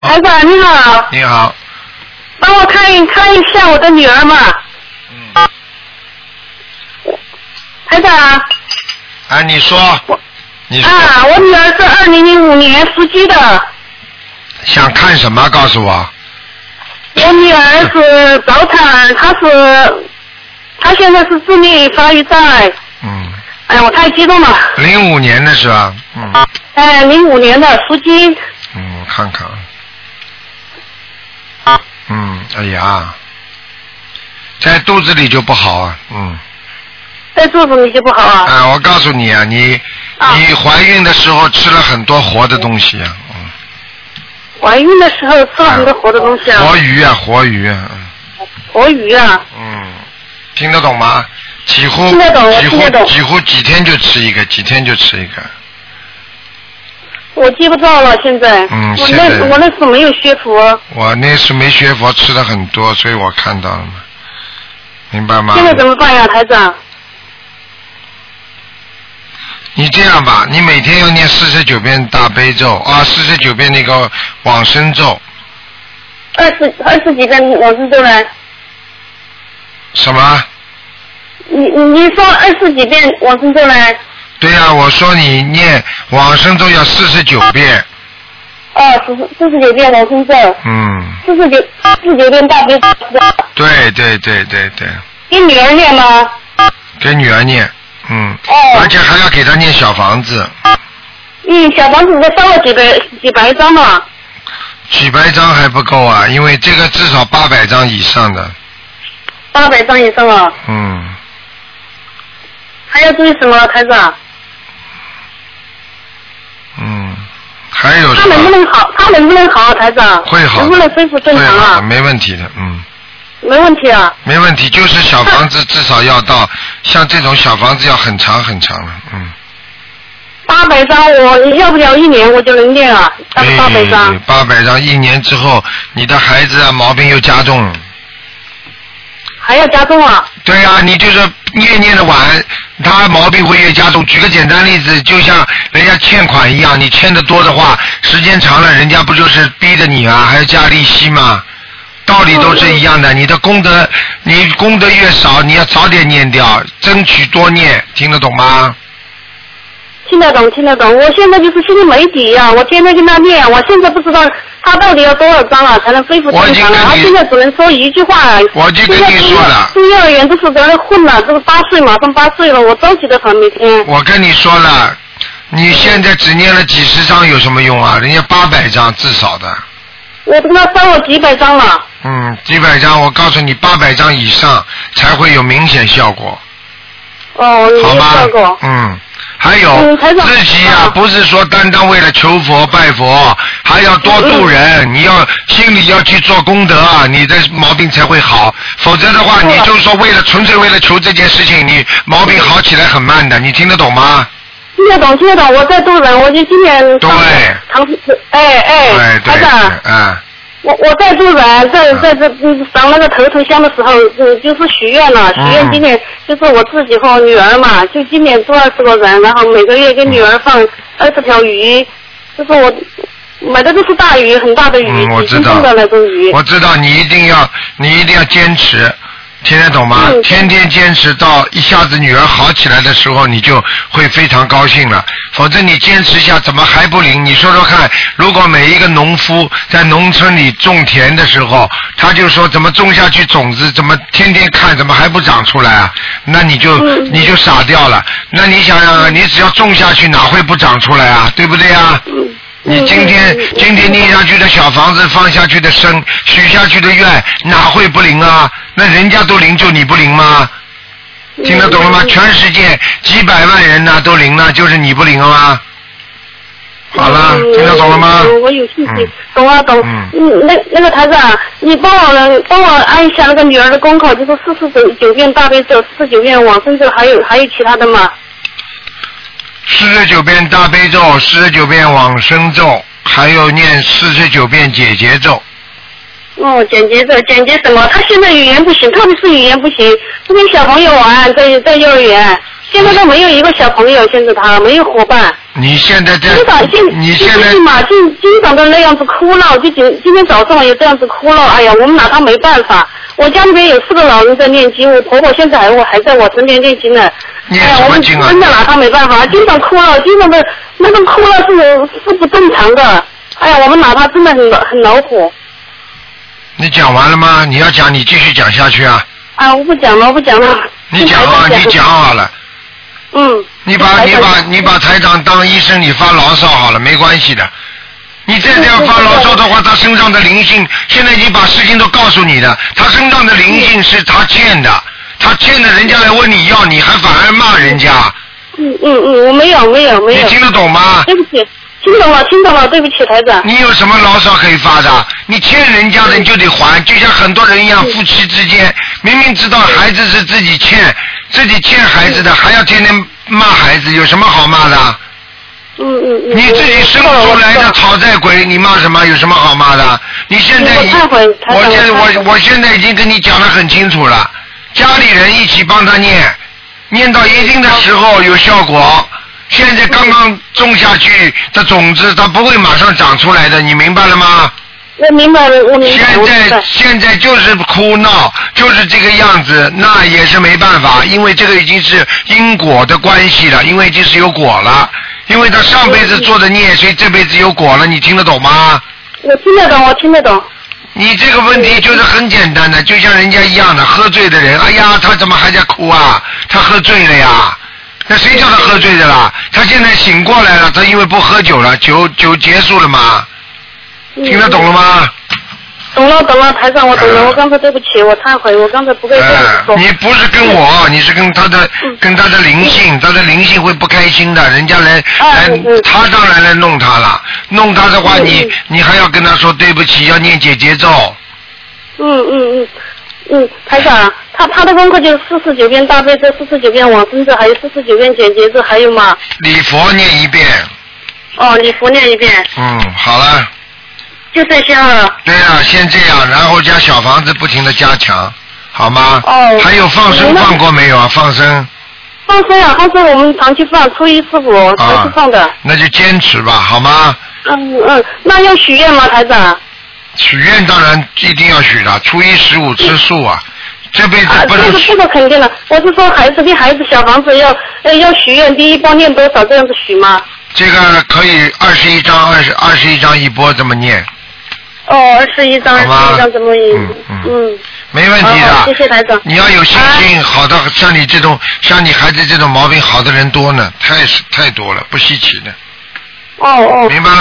台长你好。 你好。 帮我看一下我的女儿嘛。台长。 啊，你说。你说。 啊，我女儿是2005年属鸡的。 想看什么？告诉我。 我女儿是早产，她现在是智力发育障碍。哎呀，我太激动了。 05年的是吧？ 05年的属鸡。 我看看啊。哎呀，在肚子里就不好啊。 在肚子里就不好啊。 我告诉你啊，你怀孕的时候吃了很多活的东西啊。 怀孕的时候吃了很多活的东西啊。 活鱼啊，活鱼啊。 活鱼啊。 听得懂吗？几乎听得懂，听得懂。 几乎几天就吃一个，几天就吃一个。 我记不到了，现在。我那时没有学佛。 我那时没学佛，吃的很多，所以我看到了嘛，明白吗？ 现在怎么办呀，台长？ 你这样吧，你每天要念49遍大悲咒49遍那个往生咒。20 几遍往生咒呢？ 什么？ 你说20几遍往生咒呢？ 对呀，我说你念往生咒要49遍。 49遍往生咒。49遍大悲咒。 对。 给女儿念吗？ 给女儿念。而且还要给她念小房子。 小房子再烧了几百张嘛。 几百张还不够啊，因为这个至少800张以上的。 800张以上啊。还要注意什么，台长？ 还有什么？ 他能不能好，台长？ 会好。 能不能恢复正常啊？ 没问题的， 没问题啊。 没问题，就是小房子至少要到，像这种小房子要很长很长了 800张，我要不了1年我就能念啊，800张。 800张1年之后，你的孩子啊毛病又加重了。 还要加重啊？ 对啊，你就是念的晚，他毛病会越加重。举个简单例子，就像人家欠款一样，你欠的多的话，时间长了，人家不就是逼着你啊，还要加利息吗？道理都是一样的。你的功德，你功德越少，你要早点念掉，争取多念，听得懂吗？ 听得懂。我现在就是心里没底啊，我天天跟他念，我现在不知道他到底要多少张啊才能恢复正常啊？他现在只能说一句话。 我就跟你说了。 住幼儿园都是在那混了，这个8岁马上8岁了，我着急的很每天。 我跟你说了，你现在只念了几十张有什么用啊？人家800张至少的。 我跟他烧了几百张了。 几百张，我告诉你，800张以上才会有明显效果。 好吗？效果。 还有自己啊，不是说单单为了求佛拜佛，还要多度人，你要心里要去做功德啊，你的毛病才会好。否则的话，你就说纯粹为了求这件事情，你毛病好起来很慢的，你听得懂吗？ 听得懂，我在度人，我就今年对， 台长，我在度人，在这上那个头香的时候，就是许愿了，许愿今年就是我自己和我女儿嘛，就今年做20个人，然后每个月给女儿放20条鱼，就是我买的都是大鱼，很大的鱼， 我知道的那种鱼。 我知道，你一定要坚持。听得懂吗？天天坚持到一下子女儿好起来的时候，你就会非常高兴了。否则你坚持一下，怎么还不灵？你说说看，如果每一个农夫在农村里种田的时候，他就说怎么种下去种子，怎么天天看怎么还不长出来啊？那你就傻掉了。那你想想看，你只要种下去，哪会不长出来啊？对不对啊？你今天念下去的小房子，放下去的生，许下去的愿，哪会不灵啊？那人家都灵，就你不灵吗？听得懂了吗？全世界几百万人呢都灵了，就是你不灵了吗？好了，听得懂了吗？ 我有信心，懂。那个台长，你帮我按一下那个女儿的功课，就是49遍大悲咒，49遍往生咒，还有其他的吗 ？49遍大悲咒，49遍往生咒，还有念49遍解结咒。 简洁什么？他现在语言不行，特别是语言不行。这边小朋友玩，在幼儿园， 现在都没有一个小朋友，现在他没有伙伴。 你现在你现在经常都那样子哭闹，就今天早上也这样子哭闹，哎呀，我们拿他没办法。我家里面有4个老人在念经，我婆婆现在还在我身边念经呢。 念什么经啊？ 哎呀，我们真的拿他没办法，经常哭闹，经常的那种哭闹是不正常的。哎呀，我们拿他真的很恼火。 你讲完了吗？你要讲，你继续讲下去啊。 啊，我不讲了。 你讲啊，你讲好了。 嗯。 你把台长当医生，你发牢骚好了，没关系的。你再这样发牢骚的话，他身上的灵性现在已经把事情都告诉你的，他身上的灵性是他欠的，他欠的人家来问你要，你还反而骂人家。 我没有。 你听得懂吗？ 对不起，听懂了，对不起台长。你有什么牢骚可以发的？你欠人家的你就得还，就像很多人一样，夫妻之间明明知道孩子是自己欠孩子的，还要天天骂孩子，有什么好骂的？你自己生出来的讨债鬼，你骂什么？有什么好骂的？你现在我现在已经跟你讲得很清楚了，家里人一起帮他念到一定的时候有效果。现在刚刚种下去的种子，它不会马上长出来的，你明白了吗？ 我明白了。 现在就是哭闹，就是这个样子，那也是没办法，因为这个已经是因果的关系了，因为已经是有果了，因为他上辈子做的孽，所以这辈子有果了，你听得懂吗？ 我听得懂。 你这个问题就是很简单的，就像人家一样的，喝醉的人，哎呀，他怎么还在哭啊？他喝醉了呀。那谁叫他喝醉的啦？他现在醒过来了，他因为不喝酒了，酒结束了嘛？听得懂了吗？ 懂了，台长，我懂了。我刚才对不起，我忏悔，我刚才不该这样说。 你不是跟我，你是跟他的灵性，他的灵性会不开心的，人家来，他当然来弄他了。弄他的话，你还要跟他说对不起，要念解结咒。 台长，他的功课就是49遍大悲咒，49遍往生咒，还有49遍解结咒，还有吗？ 礼佛念1遍。 礼佛念1遍。 好了。 就这些了。对啊，先这样，然后加小房子不停的加强，好吗？还有放生放过没有啊？放生我们长期放，初一、4、5长期放的。 那就坚持吧，好吗？ 那要许愿吗，台长？ 许愿当然一定要许的，初一、15吃素啊，这辈子不能。 这个肯定的，我是说给孩子小房子要许愿，第一波念多少这样子许吗？ 这个可以21张21张一波这么念。 21张怎么没问题的。 谢谢台长。 你要有信心，好的，像你孩子这种毛病好的人多呢，太多了，不稀奇的。 明白了。